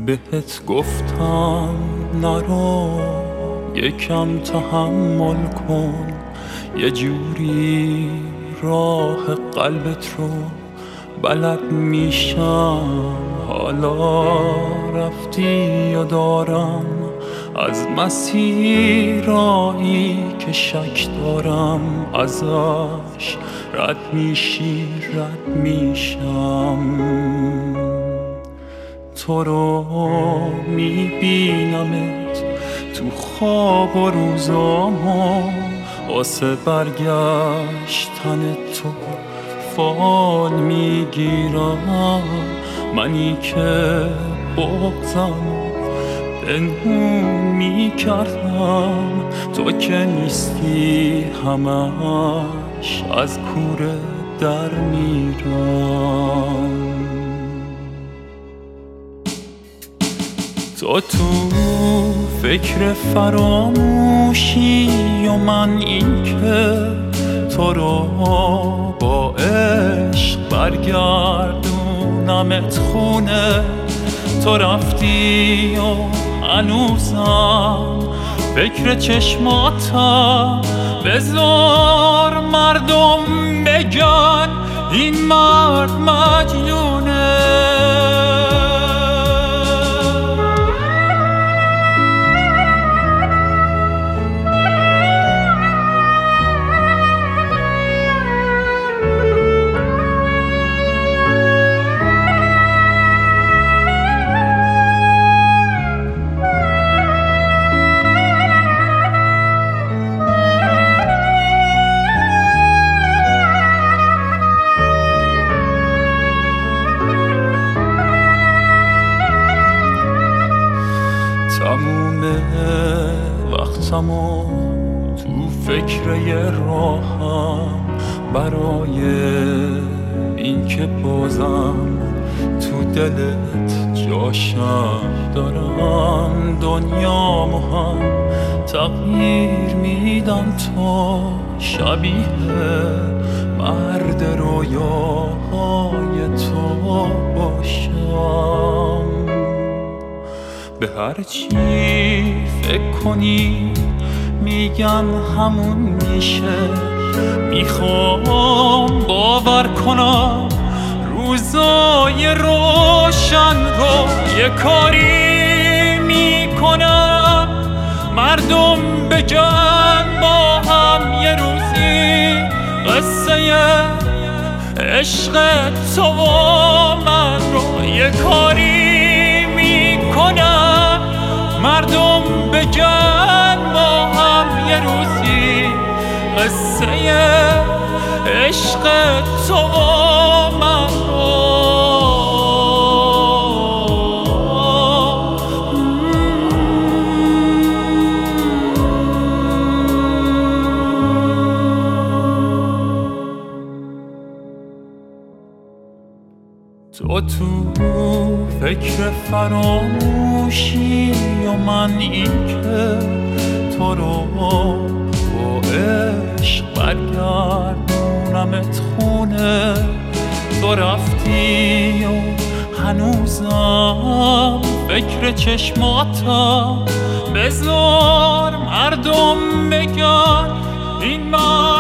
بهت گفتم نرو، یکم تحمل کن، یه جوری راه قلبت رو بلد میشم. حالا رفتی و دارم از مسیرایی که شک دارم ازش رد میشم. تو رو میبینمت تو خواب و روزامو، واسه برگشتن تو فال میگیرم. منی که بغضم پنهون میکردم، تو که نیستی همش از کوره در میرم. تو فکر فراموشی و من این که تو رو با عشق برگردونمت خونه. تو رفتی و هنوزم فکر چشماتم. بذار مردم بگن این مرد مجنونه. تموم وقتمو تو فکر یه راهم، برای این که بازم تو دلت جاشم دارم. دنیامو هم تغییر میدم تا شبیه مرد رویاهای تو باشم. به هر چی فکر کنی میگن همون میشه. میخوام باور کنم روزای روشن رو یه کاری میکنم. مردم بگن با هم یه روزی قصه عشق تو و من رو یه کاری کنم. مردم بگن با هم یه روزی قصه عشق تو و من تو فکر فراموشی و من این که تو رو با عشق برگردونمت خونه. تو رفتی و هنوزم فکر چشماتم. بذار مردم بگن این